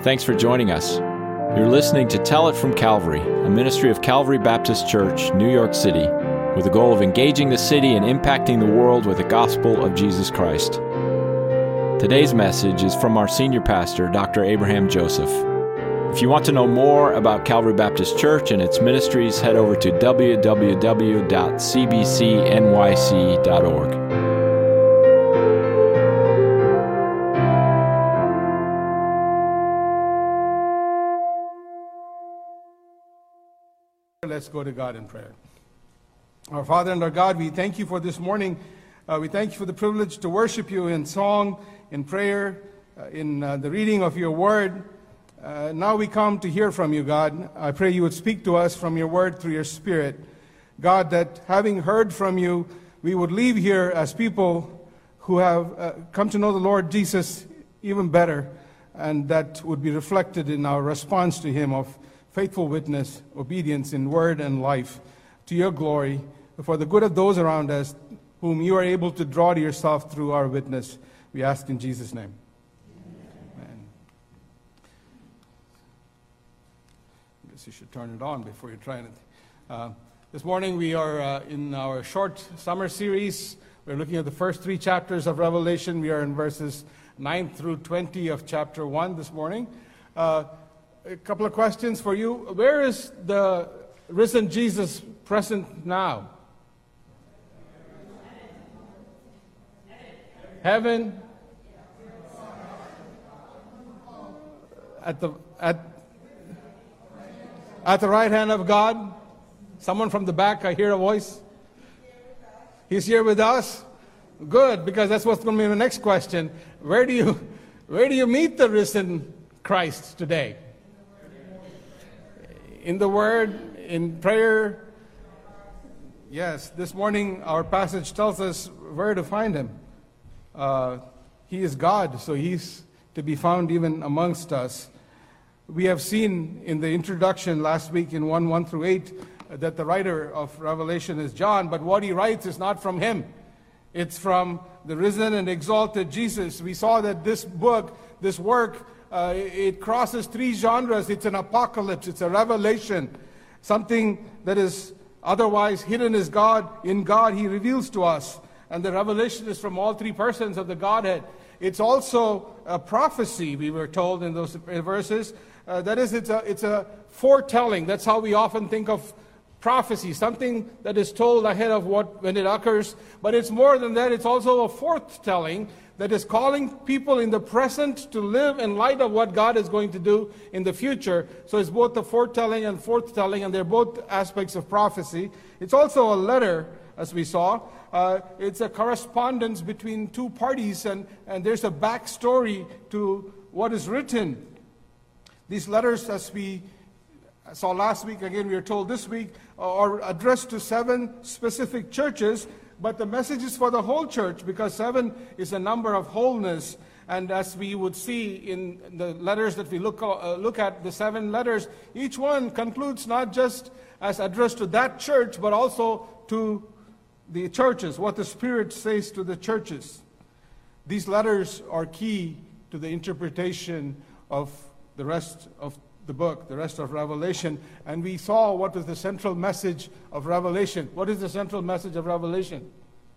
Thanks for joining us. You're listening to Tell It from Calvary, a ministry of Calvary Baptist Church, New York City, with the goal of engaging the city and impacting the world with the gospel of Jesus Christ. Today's message is from our senior pastor, Dr. Abraham Joseph. If you want to know more about Calvary Baptist Church and its ministries, head over to www.cbcnyc.org. Let's go to God in prayer. Our Father and our God, we thank you for this morning. We thank you for the privilege to worship you in song, in prayer, in the reading of your word. Now we come to hear from you, God. I pray you would speak to us from your word through your Spirit. God, that having heard from you, we would leave here as people who have come to know the Lord Jesus even better, and that would be reflected in our response to him of faithful witness, obedience in word and life, to your glory, for the good of those around us, whom you are able to draw to yourself through our witness. We ask in Jesus' name. Amen. I guess you should turn it on before you try it. This morning we are in our short summer series. We're looking at the first 3 chapters of Revelation. We are in verses 9 through 20 of chapter 1 this morning. A couple of questions for you. Where is the risen Jesus present now? Heaven? At the right hand of God? Someone from the back, I hear a voice. He's here with us? Good, because that's what's going to be the next question. Where do you meet the risen Christ today? In the Word, in prayer. Yes, this morning our passage tells us where to find him. He is God, so he's to be found even amongst us. We have seen in the introduction last week in 1 through 8 that the writer of Revelation is John, but what he writes is not from him. It's from the risen and exalted Jesus. We saw that this book, this work, it crosses 3 genres. It's an apocalypse. It's a revelation. Something that is otherwise hidden is God. In God, he reveals to us. And the revelation is from all 3 persons of the Godhead. It's also a prophecy, we were told in those verses. That is, it's a foretelling. That's how we often think of prophecy, something that is told ahead of when it occurs. But it's more than that. It's also a forthtelling that is calling people in the present to live in light of what God is going to do in the future. So it's both the foretelling and forthtelling, and they're both aspects of prophecy. It's also a letter, as we saw. It's a correspondence between 2 parties, and there's a backstory to what is written. These letters, as we saw last week, again we are told this week, are addressed to 7 specific churches. But the message is for the whole church, because 7 is a number of wholeness. And as we would see in the letters that we look at, the 7 letters, each one concludes not just as addressed to that church, but also to the churches, what the Spirit says to the churches. These letters are key to the interpretation of the rest of the book, the rest of Revelation. And we saw what was the central message of Revelation. What is the central message of Revelation?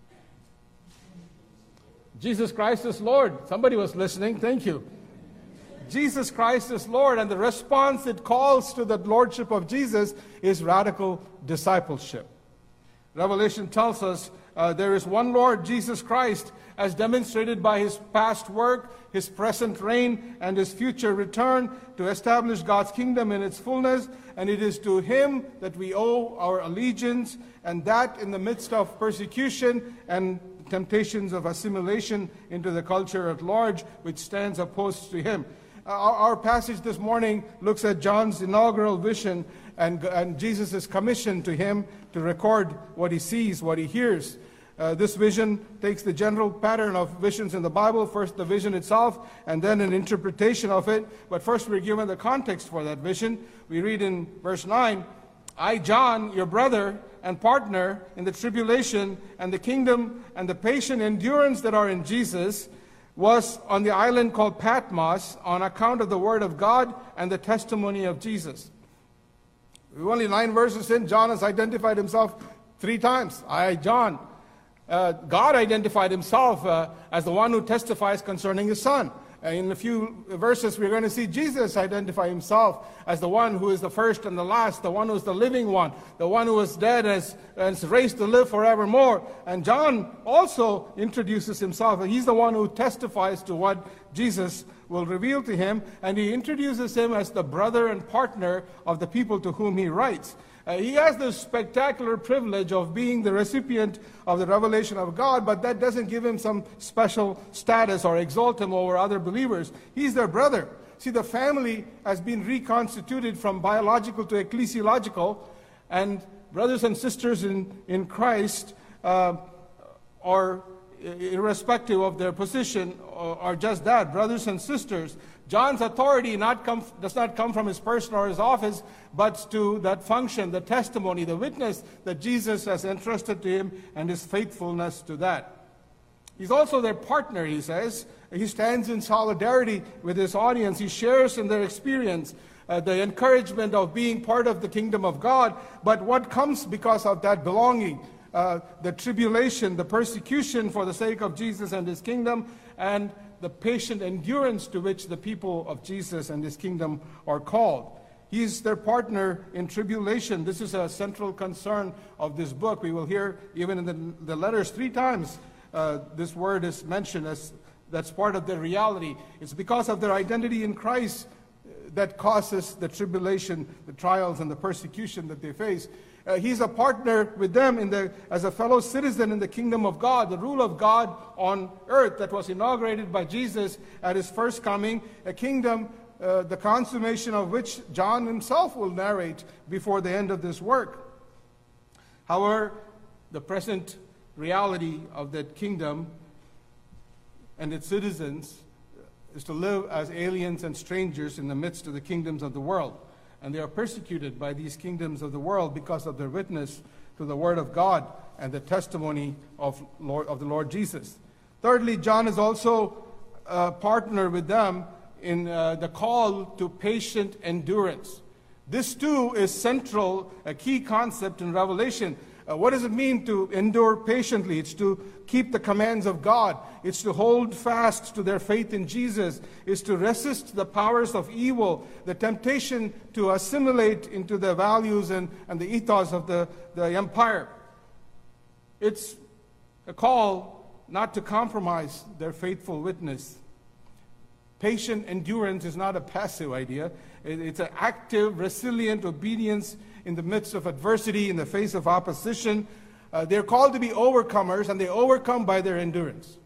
Jesus Christ is Lord. Somebody was listening. Thank you. Jesus Christ is Lord, and the response it calls to the lordship of Jesus is radical discipleship. Revelation tells us there is one Lord, Jesus Christ, as demonstrated by his past work, his present reign, and his future return to establish God's kingdom in its fullness. And it is to him that we owe our allegiance, and that in the midst of persecution and temptations of assimilation into the culture at large, which stands opposed to him. Our passage this morning looks at John's inaugural vision and Jesus' commission to him to record what he sees, what he hears. This vision takes the general pattern of visions in the Bible, first the vision itself, and then an interpretation of it. But first we're given the context for that vision. We read in verse 9, I, John, your brother and partner in the tribulation and the kingdom and the patient endurance that are in Jesus, was on the island called Patmos on account of the Word of God and the testimony of Jesus. We're only 9 verses in. John has identified himself 3 times. I, John. God identified himself as the one who testifies concerning his Son. In a few verses, we're going to see Jesus identify himself as the one who is the first and the last, the one who is the living one, the one who was dead and is raised to live forevermore. And John also introduces himself. He's the one who testifies to what Jesus will reveal to him, and he introduces him as the brother and partner of the people to whom he writes. He has the spectacular privilege of being the recipient of the revelation of God, but that doesn't give him some special status or exalt him over other believers. He's their brother. See, the family has been reconstituted from biological to ecclesiological, and brothers and sisters in Christ are, irrespective of their position, are just that, brothers and sisters. John's authority does not come from his person or his office, but to that function, the testimony, the witness that Jesus has entrusted to him and his faithfulness to that. He's also their partner, he says. He stands in solidarity with his audience. He shares in their experience, the encouragement of being part of the kingdom of God. But what comes because of that belonging? The tribulation, the persecution for the sake of Jesus and his kingdom, and the patient endurance to which the people of Jesus and his kingdom are called. He's their partner in tribulation. This is a central concern of this book. We will hear even in the letters 3 times this word is mentioned as that's part of their reality. It's because of their identity in Christ that causes the tribulation, the trials, and the persecution that they face. He's a partner with them as a fellow citizen in the kingdom of God, the rule of God on earth that was inaugurated by Jesus at his first coming, a kingdom, the consummation of which John himself will narrate before the end of this work. However, the present reality of that kingdom and its citizens is to live as aliens and strangers in the midst of the kingdoms of the world. And they are persecuted by these kingdoms of the world because of their witness to the Word of God and the testimony of the Lord Jesus. Thirdly, John is also a partner with them in the call to patient endurance. This too is central, a key concept in Revelation. What does it mean to endure patiently? It's to keep the commands of God. It's to hold fast to their faith in Jesus. It's to resist the powers of evil, the temptation to assimilate into the values and the ethos of the empire. It's a call not to compromise their faithful witness. Patient endurance is not a passive idea. It's an active, resilient obedience in the midst of adversity, in the face of opposition. They're called to be overcomers, and they overcome by their endurance.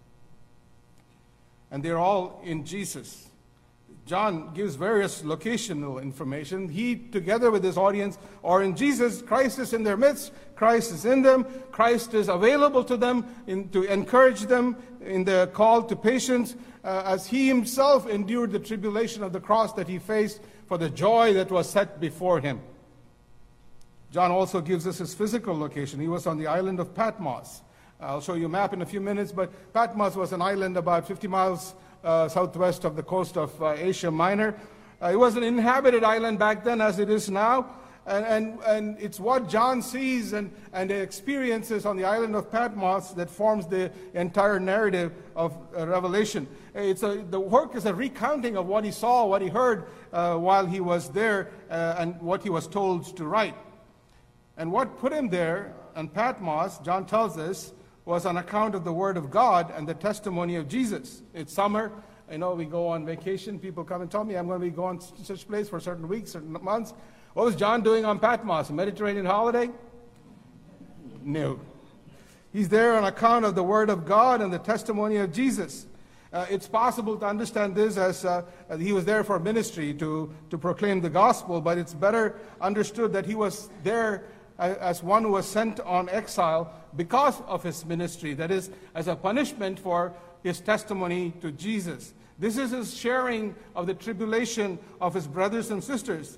And they're all in Jesus. John gives various locational information. He, together with his audience, are in Jesus. Christ is in their midst. Christ is in them. Christ is available to them to encourage them in the call to patience, as he himself endured the tribulation of the cross that he faced for the joy that was set before him. John also gives us his physical location. He was on the island of Patmos. I'll show you a map in a few minutes, but Patmos was an island about 50 miles southwest of the coast of Asia Minor. It was an inhabited island back then as it is now, and it's what John sees and experiences on the island of Patmos that forms the entire narrative of Revelation. The work is a recounting of what he saw, what he heard while he was there, and what he was told to write. And what put him there on Patmos, John tells us, was on account of the Word of God and the testimony of Jesus. It's summer. I know we go on vacation. People come and tell me I'm going to be going to such a place for certain weeks, certain months. What was John doing on Patmos? A Mediterranean holiday? No. He's there on account of the Word of God and the testimony of Jesus. It's possible to understand this as he was there for ministry to proclaim the gospel, but it's better understood that he was there as one who was sent on exile because of his ministry, that is, as a punishment for his testimony to Jesus. This is his sharing of the tribulation of his brothers and sisters.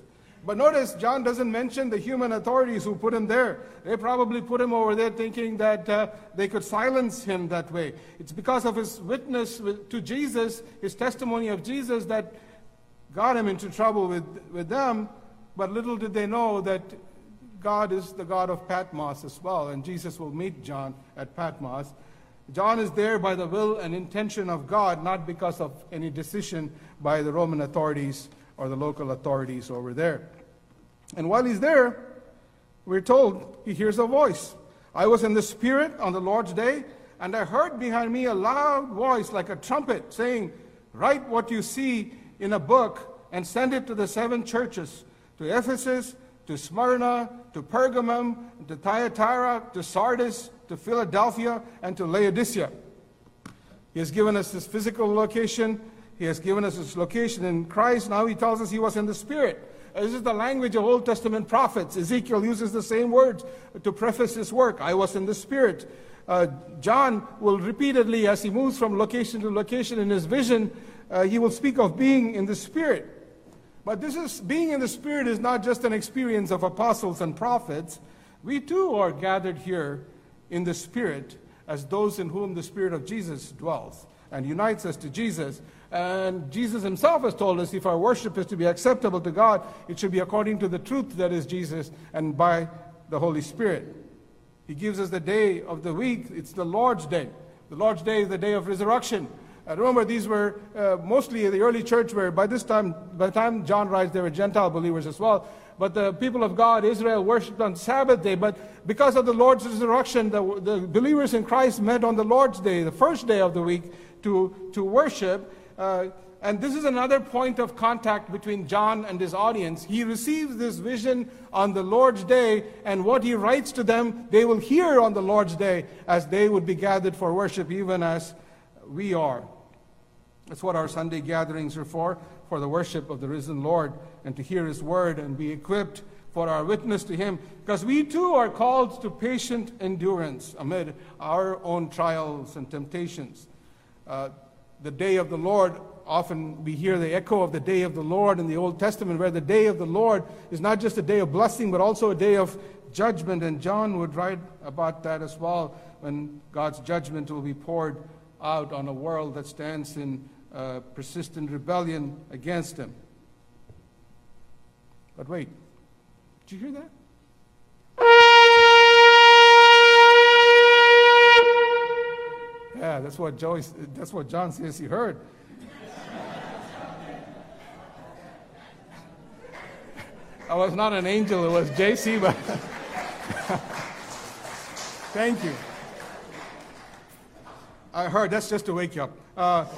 But notice, John doesn't mention the human authorities who put him there. They probably put him over there thinking that they could silence him that way. It's because of his witness to Jesus, his testimony of Jesus, that got him into trouble with them. But little did they know that God is the God of Patmos as well, and Jesus will meet John at Patmos. John is there by the will and intention of God, not because of any decision by the Roman authorities or the local authorities over there. And while he's there, we're told he hears a voice. I was in the Spirit on the Lord's day, and I heard behind me a loud voice like a trumpet saying, write what you see in a book and send it to the 7 churches, to Ephesus, to Smyrna, to Pergamum, to Thyatira, to Sardis, to Philadelphia, and to Laodicea. He has given us his physical location. He has given us his location in Christ. Now he tells us he was in the Spirit. This is the language of Old Testament prophets. Ezekiel uses the same words to preface his work. I was in the Spirit. John will repeatedly, as he moves from location to location in his vision, he will speak of being in the Spirit. But being in the Spirit is not just an experience of apostles and prophets. We too are gathered here in the Spirit as those in whom the Spirit of Jesus dwells and unites us to Jesus. And Jesus himself has told us if our worship is to be acceptable to God, it should be according to the truth that is Jesus and by the Holy Spirit. He gives us the day of the week. It's the Lord's Day. The Lord's Day is the day of resurrection. Remember, these were mostly the early church where by the time John writes, they were Gentile believers as well. But the people of God, Israel, worshipped on Sabbath day. But because of the Lord's resurrection, the believers in Christ met on the Lord's Day, the first day of the week, to worship. And this is another point of contact between John and his audience. He receives this vision on the Lord's Day, and what he writes to them, they will hear on the Lord's Day as they would be gathered for worship, even as we are. That's what our Sunday gatherings are for the worship of the risen Lord, and to hear his word and be equipped for our witness to him. Because we too are called to patient endurance amid our own trials and temptations. The day of the Lord, often we hear the echo of the day of the Lord in the Old Testament, where the day of the Lord is not just a day of blessing, but also a day of judgment. And John would write about that as well, when God's judgment will be poured out on a world that stands in persistent rebellion against him. But wait, did you hear that? Yeah, that's what John says he heard. I was not an angel, it was JC, but thank you. I heard, that's just to wake you up.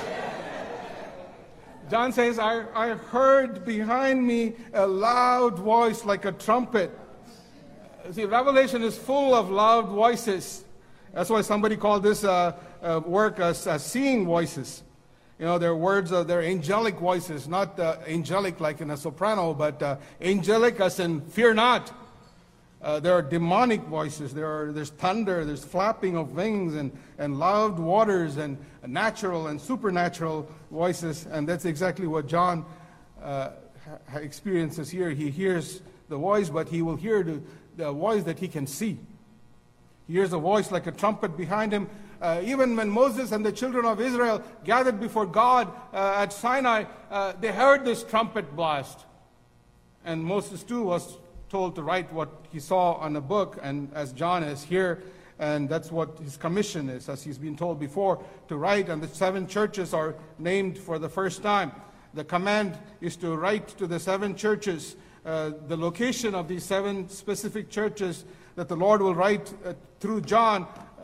John says, I heard behind me a loud voice like a trumpet. See, Revelation is full of loud voices. That's why somebody called this work as seeing voices. You know, they're words, they're angelic voices, not angelic like in a soprano, but angelic as in fear not. There are demonic voices. There's thunder, there's flapping of wings and loud waters and natural and supernatural voices. And that's exactly what John experiences here. He hears the voice, but he will hear the voice that he can see. He hears a voice like a trumpet behind him. Even when Moses and the children of Israel gathered before God at Sinai, they heard this trumpet blast. And Moses too was told to write what he saw on a book, and as John is here, and that's what his commission is, as he's been told before, to write, and the 7 churches are named for the first time. The command is to write to the 7 churches, the location of these 7 specific churches that the Lord will write through John,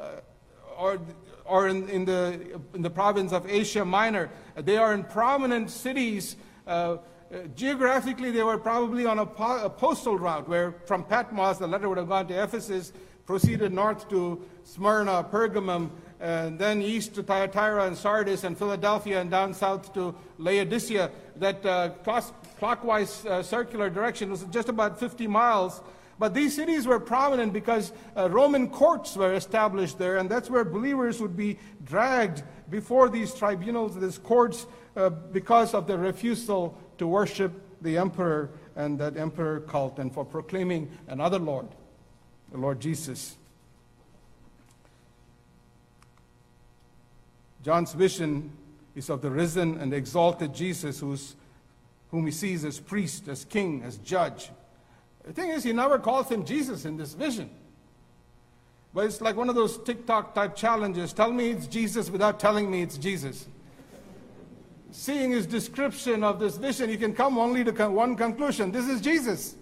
or in the province of Asia Minor. They are in prominent cities. Geographically, they were probably on a postal route, where from Patmos, the letter would have gone to Ephesus, proceeded north to Smyrna, Pergamum, and then east to Thyatira and Sardis and Philadelphia, and down south to Laodicea. That clockwise circular direction was just about 50 miles. But these cities were prominent because Roman courts were established there, and that's where believers would be dragged before these tribunals, these courts, because of their refusal to worship the emperor and that emperor cult, and for proclaiming another Lord, the Lord Jesus. John's vision is of the risen and exalted Jesus whom he sees as priest, as king, as judge. The thing is, he never calls him Jesus in this vision. But it's like one of those TikTok type challenges. Tell me it's Jesus without telling me it's Jesus. Seeing his description of this vision, you can come only to one conclusion. This is Jesus.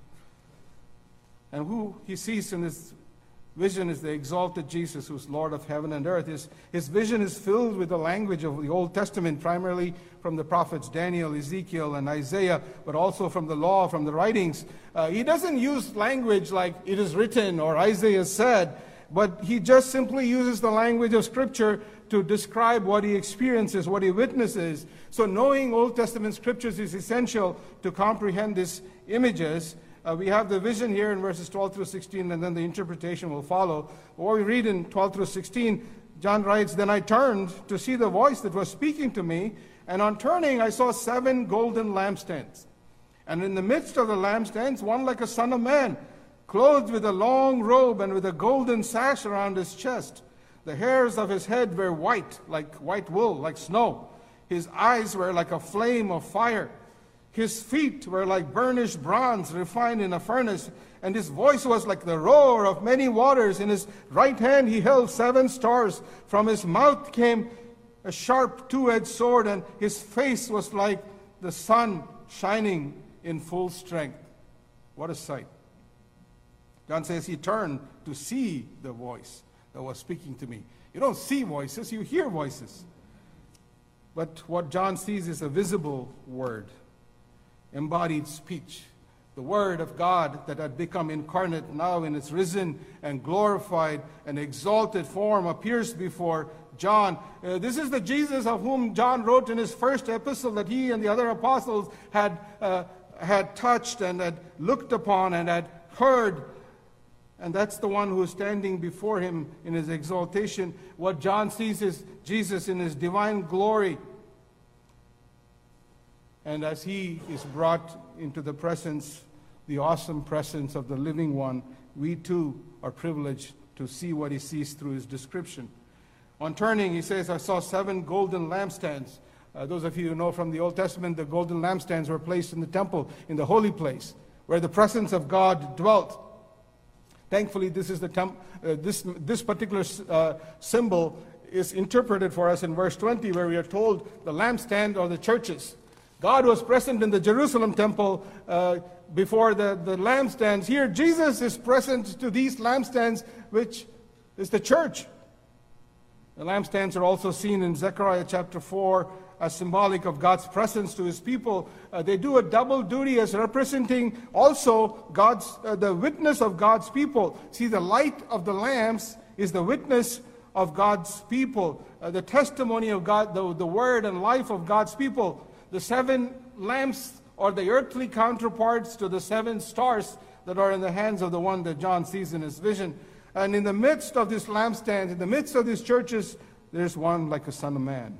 And who he sees in this vision is the exalted Jesus, who's Lord of heaven and earth. His vision is filled with the language of the Old Testament, primarily from the prophets Daniel, Ezekiel, and Isaiah, but also from the law, from the writings. He doesn't use language like it is written or Isaiah said, but he just simply uses the language of Scripture to describe what he experiences, what he witnesses. So knowing Old Testament Scriptures is essential to comprehend these images. We have the vision here in verses 12 through 16, and then the interpretation will follow. What we read in 12 through 16, John writes, "Then I turned to see the voice that was speaking to me, and on turning I saw 7 golden lampstands. And in the midst of the lampstands, one like a son of man, clothed with a long robe and with a golden sash around his chest. The hairs of his head were white, like white wool, like snow. His eyes were like a flame of fire. His feet were like burnished bronze refined in a furnace, and his voice was like the roar of many waters. In his right hand he held 7 stars. From his mouth came a sharp 2-edged sword, and his face was like the sun shining in full strength." What a sight. John says he turned to see the voice that was speaking to me. You don't see voices, you hear voices. But what John sees is a visible word, embodied speech. The Word of God that had become incarnate now in its risen and glorified and exalted form appears before John. This is the Jesus of whom John wrote in his first epistle that he and the other apostles had touched and had looked upon and had heard. And that's the one who is standing before him in his exaltation. What John sees is Jesus in his divine glory. And as he is brought into the presence, the awesome presence of the living one, we too are privileged to see what he sees through his description. On turning, he says, "I saw 7 golden lampstands." Those of you who know from the Old Testament, the golden lampstands were placed in the temple, in the holy place, where the presence of God dwelt. Thankfully, this is this particular symbol is interpreted for us in verse 20, where we are told the lampstand are the churches. God was present in the Jerusalem temple before the lampstands. Here, Jesus is present to these lampstands, which is the church. The lampstands are also seen in Zechariah chapter 4 as symbolic of God's presence to his people. They do a double duty as representing also the witness of God's people. See, the light of the lamps is the witness of God's people, the testimony of God, the word and life of God's people. The 7 lamps are the earthly counterparts to the 7 stars that are in the hands of the one that John sees in his vision. And in the midst of this lampstand, in the midst of these churches, there's one like a son of man.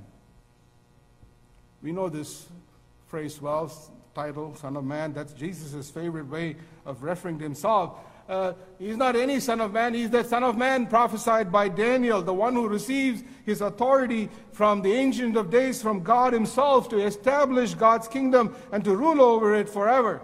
We know this phrase well, title, Son of Man. That's Jesus' favorite way of referring to himself. He's not any son of man. He's the Son of Man prophesied by Daniel, the one who receives his authority from the Ancient of Days, from God himself, to establish God's kingdom and to rule over it forever.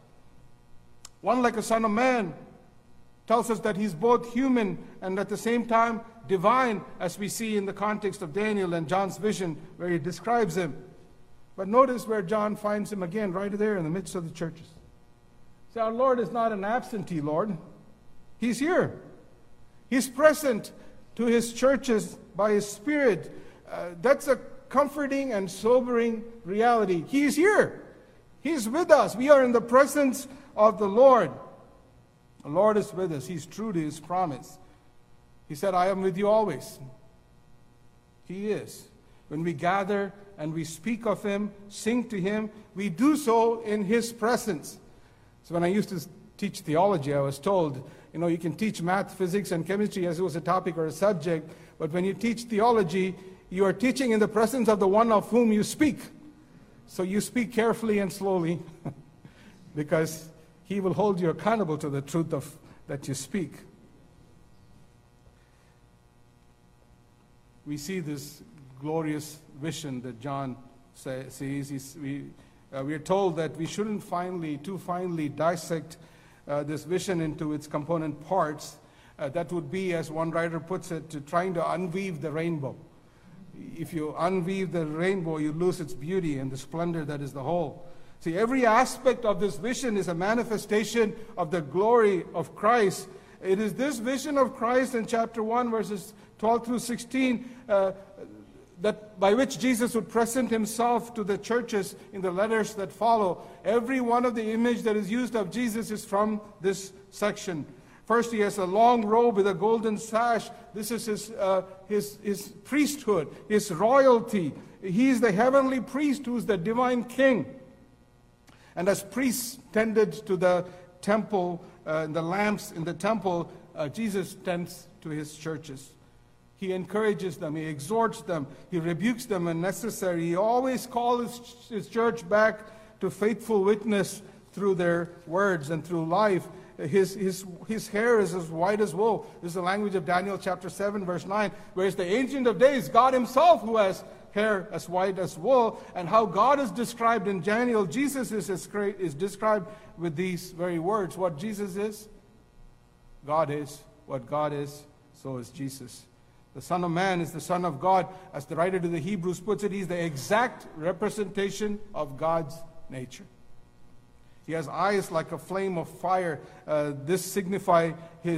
One like a son of man tells us that he's both human and at the same time divine, as we see in the context of Daniel and John's vision where he describes him. But notice where John finds him again, right there in the midst of the churches. See, our Lord is not an absentee Lord. He's here. He's present to his churches by his Spirit. That's a comforting and sobering reality. He's here. He's with us. We are in the presence of the Lord. The Lord is with us. He's true to his promise. He said, "I am with you always." He is. When we gather and we speak of him, sing to him, we do so in his presence. So when I used to teach theology, I was told, you can teach math, physics, and chemistry as it was a topic or a subject, but when you teach theology, you are teaching in the presence of the one of whom you speak. So you speak carefully and slowly. because he will hold you accountable to the truth that you speak. We see this glorious vision that John sees. We are told that we shouldn't too finely dissect this vision into its component parts. That would be, as one writer puts it, trying to unweave the rainbow. If you unweave the rainbow, you lose its beauty and the splendor that is the whole. See, every aspect of this vision is a manifestation of the glory of Christ. It is this vision of Christ in chapter 1, verses 12 through 16, that by which Jesus would present himself to the churches in the letters that follow. Every one of the image that is used of Jesus is from this section. First, he has a long robe with a golden sash. This is his priesthood, his royalty. He is the heavenly priest who is the divine king. And as priests tended to the temple, the lamps in the temple, Jesus tends to his churches. He encourages them, he exhorts them, he rebukes them when necessary. He always calls his church back to faithful witness through their words and through life. His hair is as white as wool. This is the language of Daniel chapter 7, verse 9, where it's the Ancient of Days, God himself, who has hair as white as wool. And how God is described in Daniel, Jesus is described with these very words. What Jesus is, God is. What God is, so is Jesus. The Son of Man is the Son of God. As the writer to the Hebrews puts it, he's the exact representation of God's nature. He has eyes like a flame of fire. This signifies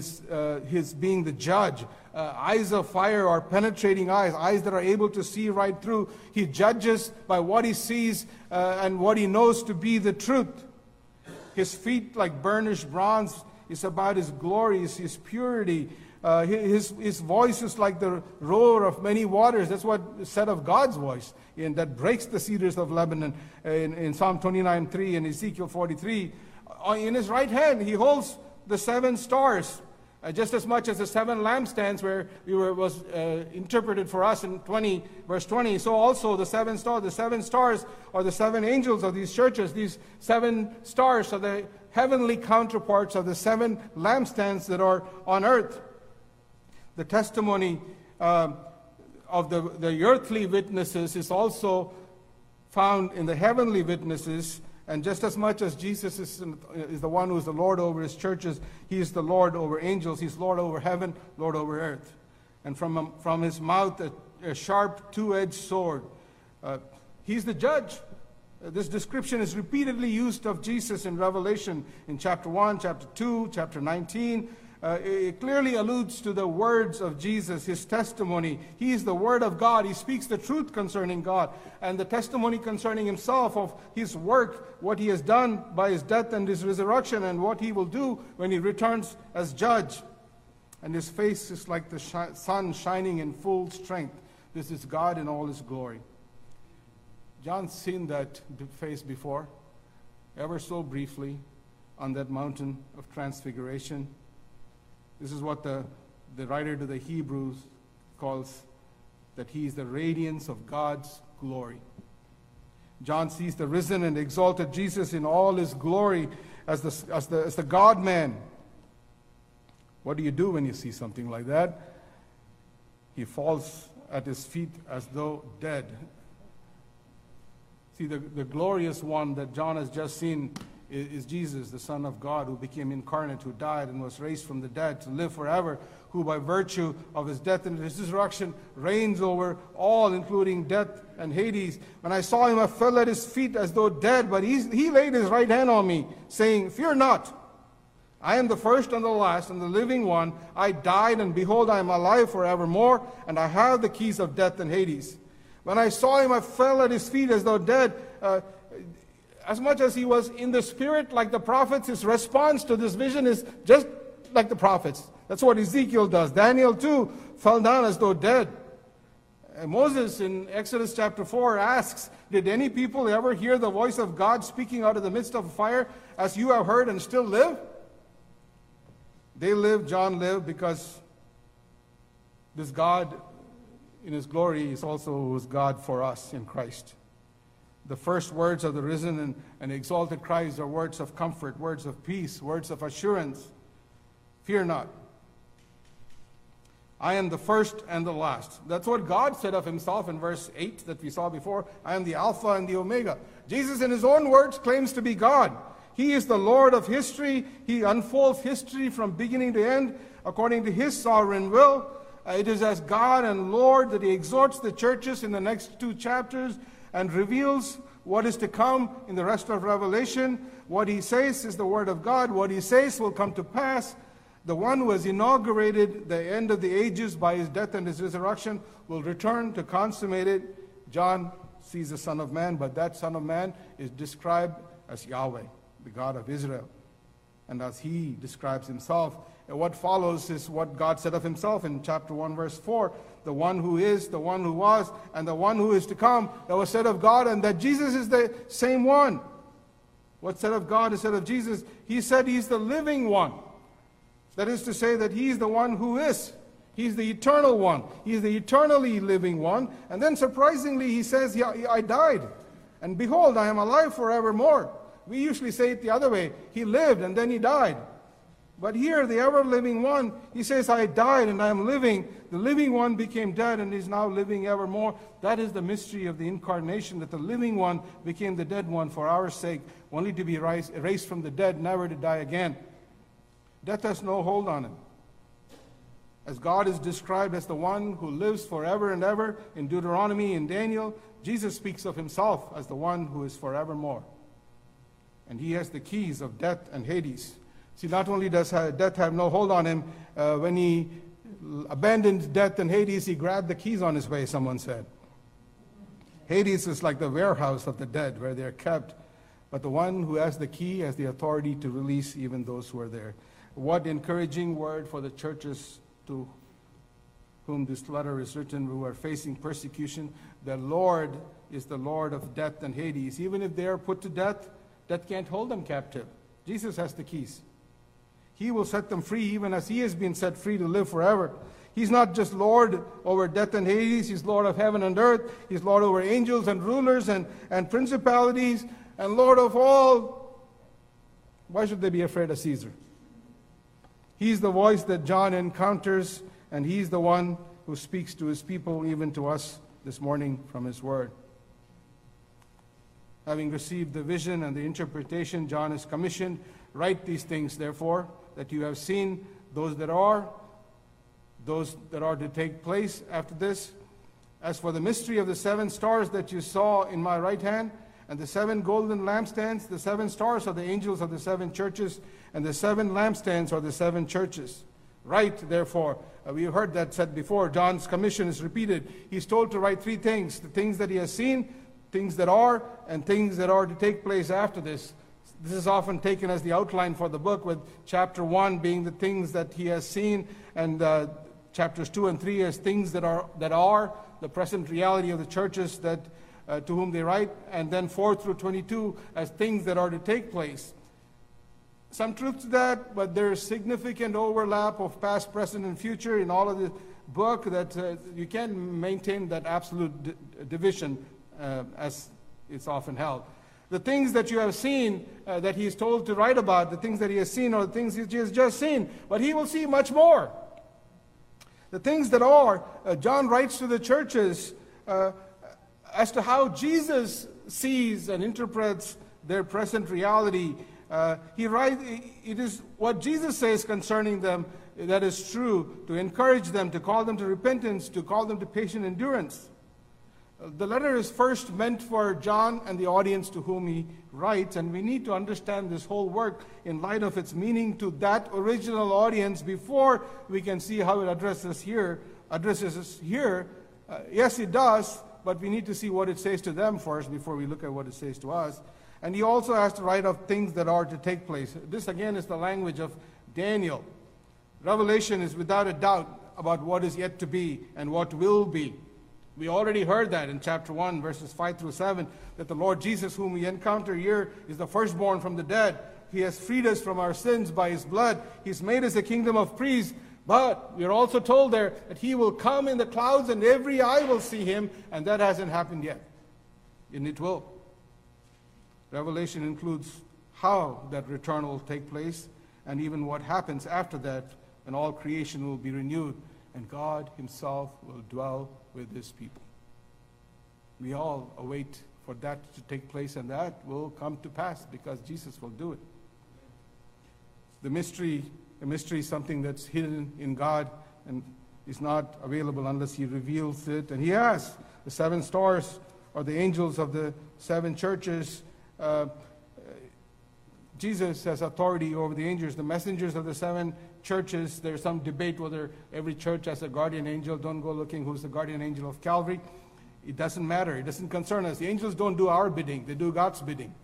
his being the judge. Eyes of fire are penetrating eyes that are able to see right through. He judges by what he sees and what he knows to be the truth. His feet like burnished bronze is about his glory, his purity. His voice is like the roar of many waters. That's what is said of God's voice, and that breaks the cedars of Lebanon in Psalm 29:3 and Ezekiel 43. In his right hand, he holds the 7 stars, just as much as the 7 lampstands where was interpreted for us in verse 20. So also the 7 stars. The 7 stars are the 7 angels of these churches. These 7 stars are the heavenly counterparts of the 7 lampstands that are on earth. The testimony of the earthly witnesses is also found in the heavenly witnesses. And just as much as Jesus is the one who is the Lord over his churches, he is the Lord over angels. He's Lord over heaven, Lord over earth. And from his mouth a sharp 2-edged sword. He's the judge. This description is repeatedly used of Jesus in Revelation in chapter 1, chapter 2, chapter 19. It clearly alludes to the words of Jesus, his testimony. He is the Word of God. He speaks the truth concerning God. And the testimony concerning himself of his work, what he has done by his death and his resurrection, and what he will do when he returns as judge. And his face is like the sun shining in full strength. This is God in all his glory. John's seen that face before, ever so briefly, on that mountain of transfiguration. This is what the writer to the Hebrews calls that he is the radiance of God's glory. John sees the risen and exalted Jesus in all his glory as the God-man. What do you do when you see something like that? He falls at his feet as though dead. See, the glorious one that John has just seen is Jesus, the Son of God, who became incarnate, who died and was raised from the dead to live forever, who by virtue of his death and his resurrection reigns over all, including death and Hades. When I saw him, I fell at his feet as though dead, but he laid his right hand on me, saying, "Fear not. I am the first and the last and the living one. I died, and behold, I am alive forevermore, and I have the keys of death and Hades." When I saw him, I fell at his feet as though dead. As much as he was in the spirit like the prophets, his response to this vision is just like the prophets. That's what Ezekiel does. Daniel too fell down as though dead. And Moses in Exodus chapter 4 asks, "Did any people ever hear the voice of God speaking out of the midst of a fire as you have heard and still live?" They lived, John lived, because this God in his glory is also who is God for us in Christ. The first words of the risen and exalted Christ are words of comfort, words of peace, words of assurance. Fear not. I am the first and the last. That's what God said of himself in verse 8 that we saw before. I am the Alpha and the Omega. Jesus, in his own words, claims to be God. He is the Lord of history. He unfolds history from beginning to end according to his sovereign will. It is as God and Lord that he exhorts the churches in the next 2 chapters and reveals what is to come in the rest of Revelation. What he says is the word of God. What he says will come to pass. The one who has inaugurated the end of the ages by his death and his resurrection will return to consummate it. John sees the Son of Man, but that Son of Man is described as Yahweh, the God of Israel. And as he describes himself, and what follows is what God said of himself in chapter 1, verse 4. The one who is, the one who was, and the one who is to come, that was said of God, and that Jesus is the same one. What's said of God is said of Jesus. He said he's the living one. That is to say that he's the one who is. He's the eternal one. He's the eternally living one. And then surprisingly, he says, I died. And behold, I am alive forevermore. We usually say it the other way. He lived and then he died. But here, the ever-living one, he says, I died and I am living. The living one became dead and is now living evermore. That is the mystery of the incarnation, that the living one became the dead one for our sake, only to be raised from the dead, never to die again. Death has no hold on him. As God is described as the one who lives forever and ever in Deuteronomy and Daniel, Jesus speaks of himself as the one who is forevermore. And he has the keys of death and Hades. See, not only does death have no hold on him, when he abandoned death and Hades, he grabbed the keys on his way, someone said. Hades is like the warehouse of the dead where they're kept, but the one who has the key has the authority to release even those who are there. What encouraging word for the churches to whom this letter is written, who are facing persecution. The Lord is the Lord of death and Hades. Even if they are put to death, death can't hold them captive. Jesus has the keys. He will set them free even as he has been set free to live forever. He's not just Lord over death and Hades. He's Lord of heaven and earth. He's Lord over angels and rulers and principalities and Lord of all. Why should they be afraid of Caesar? He's the voice that John encounters, and he's the one who speaks to his people, even to us this morning from his word. Having received the vision and the interpretation, John is commissioned, write these things, therefore, that you have seen, those that are to take place after this. As for the mystery of the 7 stars that you saw in my right hand, and the 7 golden lampstands, the 7 stars are the angels of the 7 churches, and the 7 lampstands are the 7 churches. Write, therefore. We heard that said before. John's commission is repeated. He's told to write 3 things. The things that he has seen, things that are, and things that are to take place after this. This is often taken as the outline for the book, with chapter 1 being the things that he has seen, and chapters 2 and 3 as things that are the present reality of the churches that to whom they write, and then 4 through 22 as things that are to take place. Some truth to that, but there is significant overlap of past, present, and future in all of the book that you can't maintain that absolute division as it's often held. The things that you have seen that he is told to write about, the things that he has seen are the things he has just seen, but he will see much more. The things that are, John writes to the churches as to how Jesus sees and interprets their present reality. It is what Jesus says concerning them that is true, to encourage them, to call them to repentance, to call them to patient endurance. The letter is first meant for John and the audience to whom he writes, and we need to understand this whole work in light of its meaning to that original audience before we can see how it addresses us here. Yes, it does, but we need to see what it says to them first before we look at what it says to us. And he also has to write of things that are to take place. This again is the language of Daniel. Revelation is without a doubt about what is yet to be and what will be. We already heard that in chapter 1, verses 5 through 7, that the Lord Jesus, whom we encounter here, is the firstborn from the dead. He has freed us from our sins by his blood. He's made us a kingdom of priests. But we are also told there that he will come in the clouds and every eye will see him, and that hasn't happened yet. And it will. Revelation includes how that return will take place and even what happens after that, when all creation will be renewed and God himself will dwell with his people. We all await for that to take place, and that will come to pass because Jesus will do it. The mystery is something that's hidden in God and is not available unless he reveals it. And he has the 7 stars, or the angels of the 7 churches. Jesus has authority over the angels, the messengers of the 7 churches. There's some debate whether every church has a guardian angel. Don't go looking who's the guardian angel of Calvary. It doesn't matter. It doesn't concern us. The angels don't do our bidding. They do God's bidding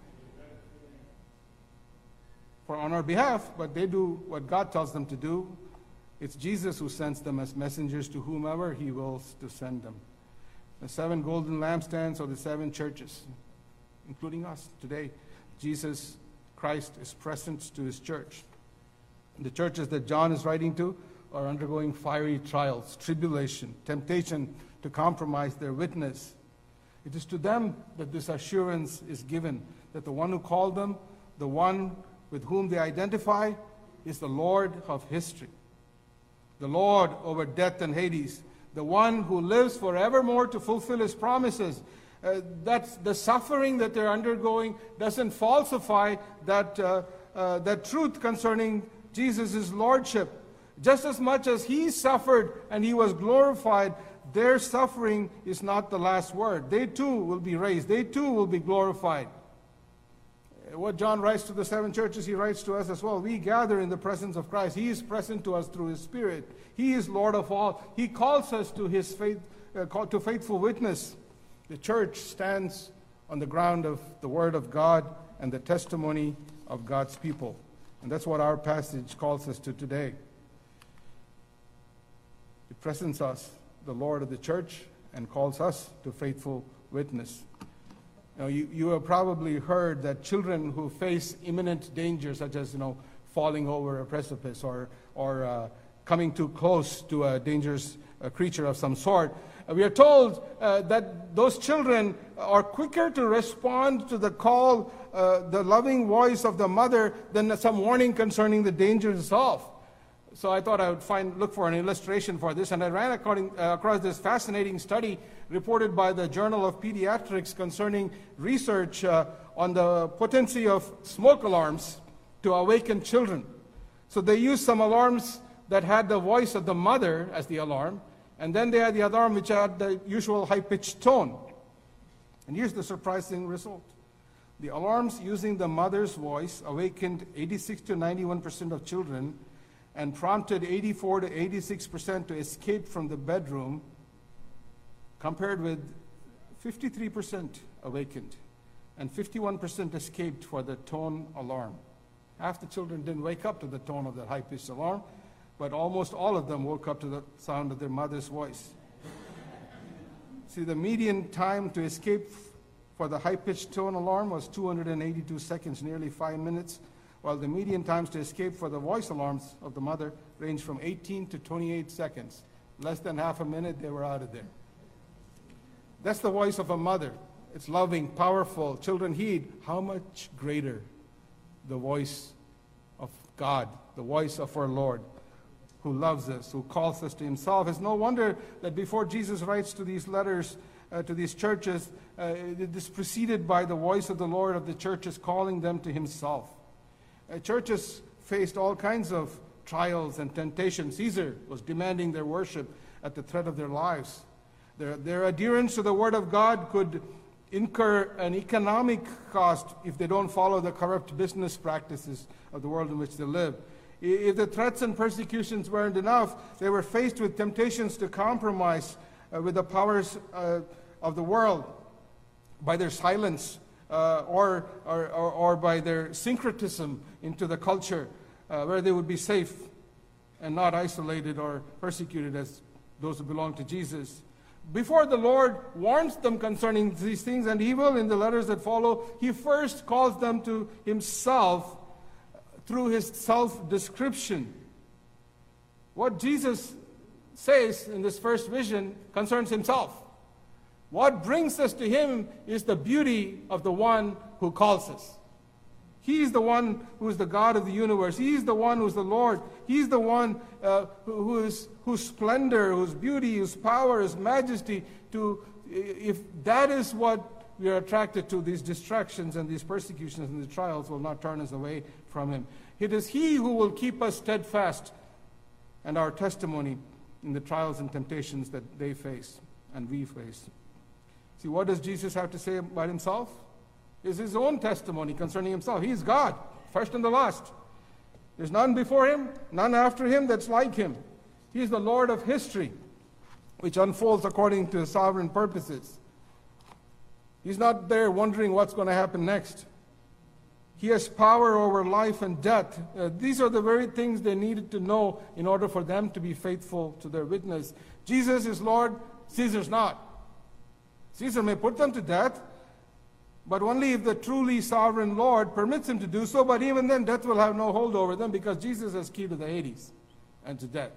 on our behalf, but they do what God tells them to do. It's Jesus who sends them as messengers to whomever he wills to send them. The 7 golden lampstands are the 7 churches, including us today. Jesus Christ is present to his church. The churches that John is writing to are undergoing fiery trials, tribulation, temptation to compromise their witness. It is to them that this assurance is given, that the one who called them, the one with whom they identify, is the Lord of history, the Lord over death and Hades, the one who lives forevermore to fulfill his promises. That's the suffering that they're undergoing doesn't falsify that truth concerning Jesus' lordship. Just as much as he suffered and he was glorified, their suffering is not the last word. They too will be raised. They too will be glorified. What John writes to the 7 churches, he writes to us as well. We gather in the presence of Christ. He is present to us through his Spirit. He is Lord of all. He calls us to his to faithful witness. The church stands on the ground of the Word of God and the testimony of God's people. And that's what our passage calls us to today. It presents us, the Lord of the church, and calls us to faithful witness. Now, you have probably heard that children who face imminent danger, such as falling over a precipice or coming too close to a dangerous creature of some sort, we are told that those children are quicker to respond to the call, the loving voice of the mother, than some warning concerning the danger itself. So I thought I would look for an illustration for this, and I ran across this fascinating study reported by the Journal of Pediatrics concerning research on the potency of smoke alarms to awaken children. So they used some alarms that had the voice of the mother as the alarm, and then they had the alarm which had the usual high-pitched tone. And here's the surprising result. The alarms using the mother's voice awakened 86 to 91% of children and prompted 84 to 86% to escape from the bedroom, compared with 53% awakened and 51% escaped for the tone alarm. Half the children didn't wake up to the tone of the high-pitched alarm, but almost all of them woke up to the sound of their mother's voice. See, the median time to escape for the high-pitched tone alarm was 282 seconds, nearly 5 minutes, while the median times to escape for the voice alarms of the mother ranged from 18 to 28 seconds. Less than half a minute, they were out of there. That's the voice of a mother. It's loving, powerful. Children heed. How much greater the voice of God, the voice of our Lord, who loves us, who calls us to himself. It's no wonder that before Jesus writes to these letters, to these churches, it is preceded by the voice of the Lord of the churches calling them to himself. Churches faced all kinds of trials and temptations. Caesar was demanding their worship at the threat of their lives. Their adherence to the Word of God could incur an economic cost if they don't follow the corrupt business practices of the world in which they live. If the threats and persecutions weren't enough, they were faced with temptations to compromise with the powers of the world by their silence or by their syncretism into the culture where they would be safe and not isolated or persecuted as those who belong to Jesus. Before the Lord warns them concerning these things, and he will in the letters that follow, he first calls them to himself through his self-description. What Jesus says in this first vision concerns himself. What brings us to him is the beauty of the one who calls us. He's the one who is the God of the universe. He's the one who's the Lord. He's the one whose splendor, whose beauty, whose power, whose majesty. If that is what we are attracted to, these distractions and these persecutions and the trials will not turn us away from Him. It is He who will keep us steadfast and our testimony in the trials and temptations that they face and we face. See, what does Jesus have to say about Himself? It's His own testimony concerning Himself. He is God, first and the last. There's none before Him, none after Him that's like Him. He is the Lord of history, which unfolds according to His sovereign purposes. He's not there wondering what's going to happen next. He has power over life and death. These are the very things they needed to know in order for them to be faithful to their witness. Jesus is Lord, Caesar's not. Caesar may put them to death, but only if the truly sovereign Lord permits him to do so. But even then, death will have no hold over them because Jesus has key to the Hades and to death.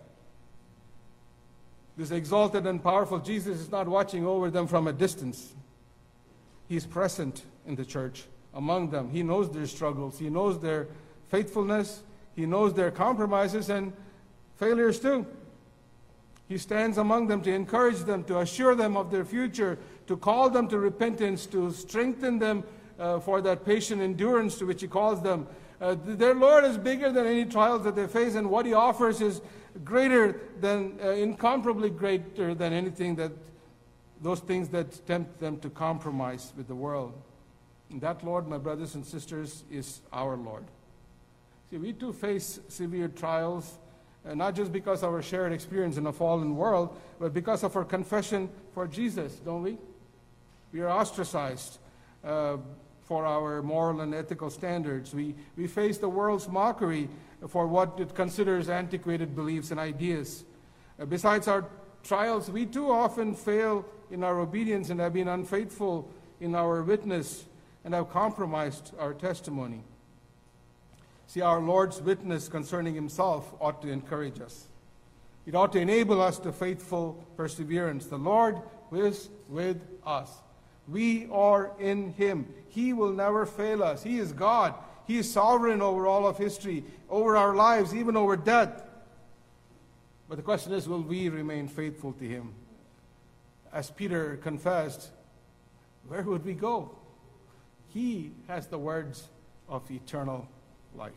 This exalted and powerful Jesus is not watching over them from a distance. He's present in the church among them. He knows their struggles. He knows their faithfulness. He knows their compromises and failures too. He stands among them to encourage them, to assure them of their future, to call them to repentance, to strengthen them for that patient endurance to which He calls them. Their Lord is bigger than any trials that they face, and what He offers is greater than, incomparably greater than anything that, those things that tempt them to compromise with the world. And that Lord, my brothers and sisters, is our Lord. See, we too face severe trials, not just because of our shared experience in a fallen world, but because of our confession for Jesus, don't we? We are ostracized for our moral and ethical standards. We face the world's mockery for what it considers antiquated beliefs and ideas. Besides our trials, we too often fail in our obedience and have been unfaithful in our witness and have compromised our testimony. See, our Lord's witness concerning Himself ought to encourage us. It ought to enable us to faithful perseverance. The Lord is with us. We are in Him. He will never fail us. He is God. He is sovereign over all of history, over our lives, even over death. But the question is, will we remain faithful to Him? As Peter confessed, where would we go? He has the words of eternal life.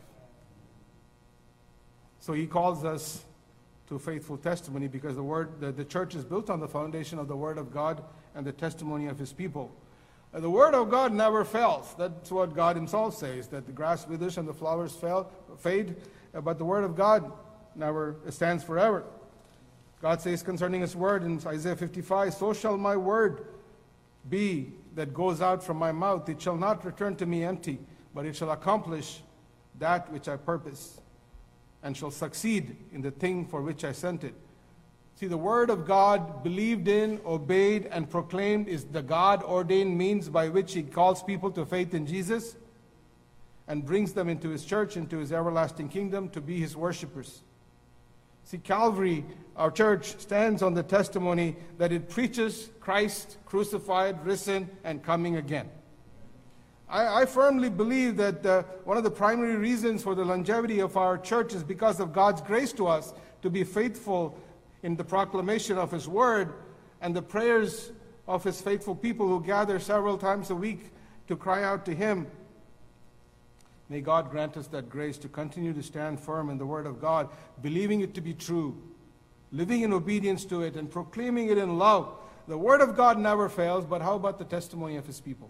So He calls us to faithful testimony because the church is built on the foundation of the Word of God and the testimony of His people. The Word of God never fails. That's what God Himself says, that the grass withers and the flowers fade, but the Word of God never stands forever. God says concerning His Word in Isaiah 55, "So shall my word be that goes out from my mouth. It shall not return to me empty, but it shall accomplish that which I purpose, and shall succeed in the thing for which I sent it." See, the Word of God, believed in, obeyed, and proclaimed, is the God-ordained means by which He calls people to faith in Jesus and brings them into His church, into His everlasting kingdom, to be His worshipers. See, Calvary, our church, stands on the testimony that it preaches Christ crucified, risen, and coming again. I firmly believe that one of the primary reasons for the longevity of our church is because of God's grace to us to be faithful in the proclamation of His Word and the prayers of His faithful people who gather several times a week to cry out to Him. May God grant us that grace to continue to stand firm in the Word of God, believing it to be true, living in obedience to it, and proclaiming it in love. The Word of God never fails, but how about the testimony of His people?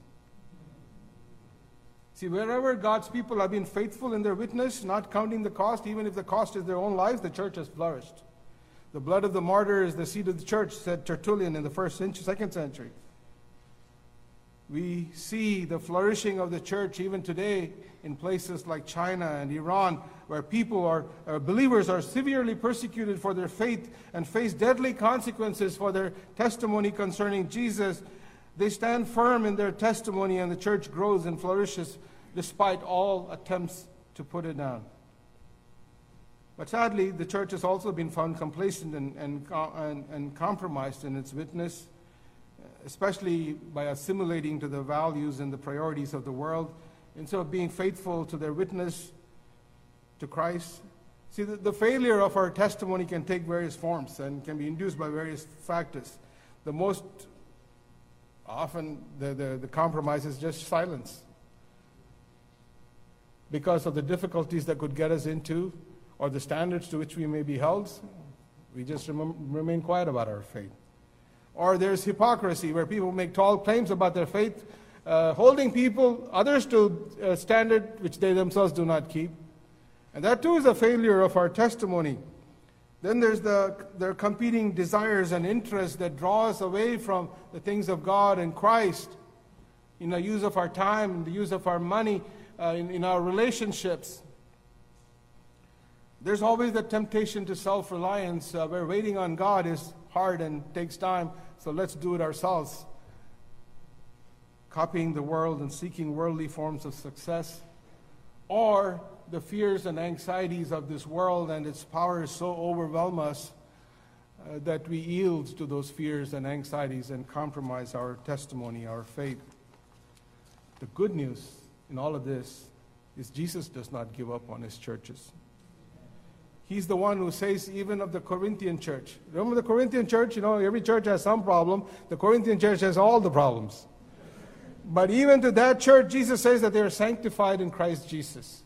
See, wherever God's people have been faithful in their witness, not counting the cost, even if the cost is their own lives, the church has flourished. The blood of the martyr is the seed of the church, said Tertullian in the 2nd century. We see the flourishing of the church even today in places like China and Iran, where believers are severely persecuted for their faith and face deadly consequences for their testimony concerning Jesus. They stand firm in their testimony, and the church grows and flourishes despite all attempts to put it down. But sadly, the church has also been found complacent and compromised in its witness. especially by assimilating to the values and the priorities of the world, instead of being faithful to their witness to Christ. See, the failure of our testimony can take various forms and can be induced by various factors. The most often, the compromise is just silence. Because of the difficulties that could get us into, or the standards to which we may be held, we just remain quiet about our faith. Or there's hypocrisy, where people make tall claims about their faith, holding others to a standard which they themselves do not keep. And that too is a failure of our testimony. Then there's their competing desires and interests that draw us away from the things of God and Christ in the use of our time, in the use of our money, in our relationships. There's always the temptation to self-reliance, where waiting on God is hard and takes time, so let's do it ourselves. Copying the world and seeking worldly forms of success. Or the fears and anxieties of this world and its powers so overwhelm us that we yield to those fears and anxieties and compromise our testimony, our faith. The good news in all of this is Jesus does not give up on his churches. He's the one who says, even of the Corinthian church. Remember the Corinthian church? Every church has some problem. The Corinthian church has all the problems. But even to that church, Jesus says that they are sanctified in Christ Jesus.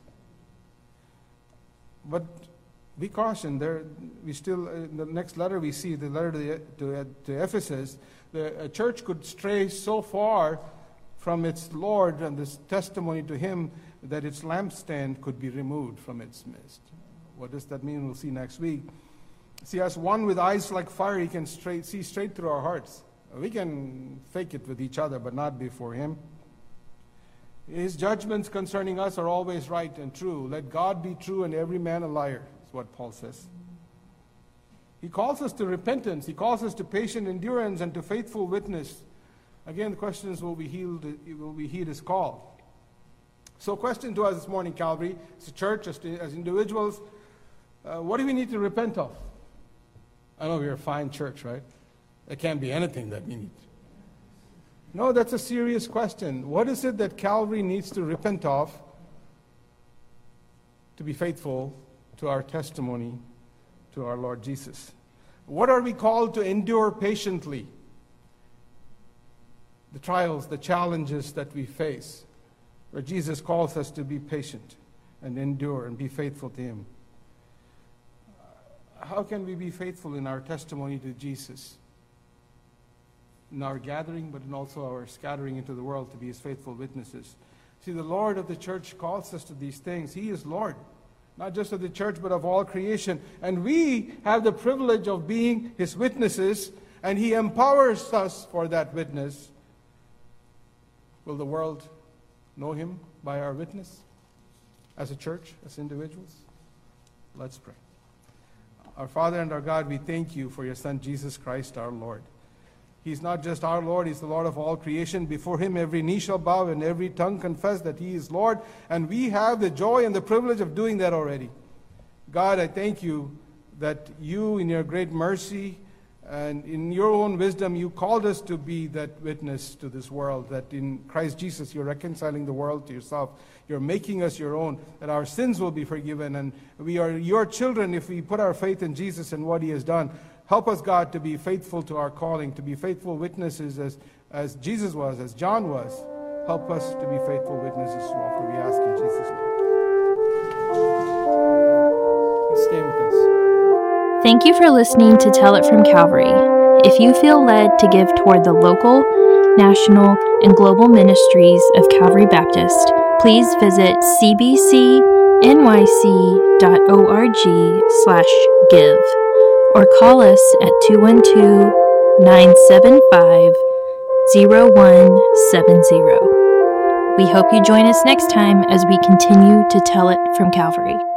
But be cautioned. We still, in the next letter we see, the letter to Ephesus, the church could stray so far from its Lord and this testimony to him that its lampstand could be removed from its midst. What does that mean? We'll see next week. See, as one with eyes like fire, he can see straight through our hearts. We can fake it with each other, but not before him. His judgments concerning us are always right and true. Let God be true and every man a liar, is what Paul says. He calls us to repentance. He calls us to patient endurance and to faithful witness. Again, the question is, will we heed his call? So question to us this morning, Calvary, as a church, as individuals, what do we need to repent of? I know we're a fine church, right? There can't be anything that we need. No, that's a serious question. What is it that Calvary needs to repent of to be faithful to our testimony to our Lord Jesus? What are we called to endure patiently? The trials, the challenges that we face, where Jesus calls us to be patient and endure and be faithful to him. How can we be faithful in our testimony to Jesus? In our gathering, but in also our scattering into the world to be his faithful witnesses. See, the Lord of the church calls us to these things. He is Lord, not just of the church, but of all creation. And we have the privilege of being his witnesses, and he empowers us for that witness. Will the world know him by our witness? As a church, as individuals? Let's pray. Our Father and our God, we thank you for your Son, Jesus Christ, our Lord. He's not just our Lord, he's the Lord of all creation. Before him every knee shall bow and every tongue confess that he is Lord. And we have the joy and the privilege of doing that already. God, I thank you that you, in your great mercy and in your own wisdom, you called us to be that witness to this world, that in Christ Jesus you're reconciling the world to yourself. You're making us your own, that our sins will be forgiven. And we are your children if we put our faith in Jesus and what he has done. Help us, God, to be faithful to our calling, to be faithful witnesses as Jesus was, as John was. Help us to be faithful witnesses as well, for we ask in Jesus' name. Please stay with us. Thank you for listening to Tell It from Calvary. If you feel led to give toward the local, national, and global ministries of Calvary Baptist, please visit cbcnyc.org/give. or call us at 212-975-0170. We hope you join us next time as we continue to tell it from Calvary.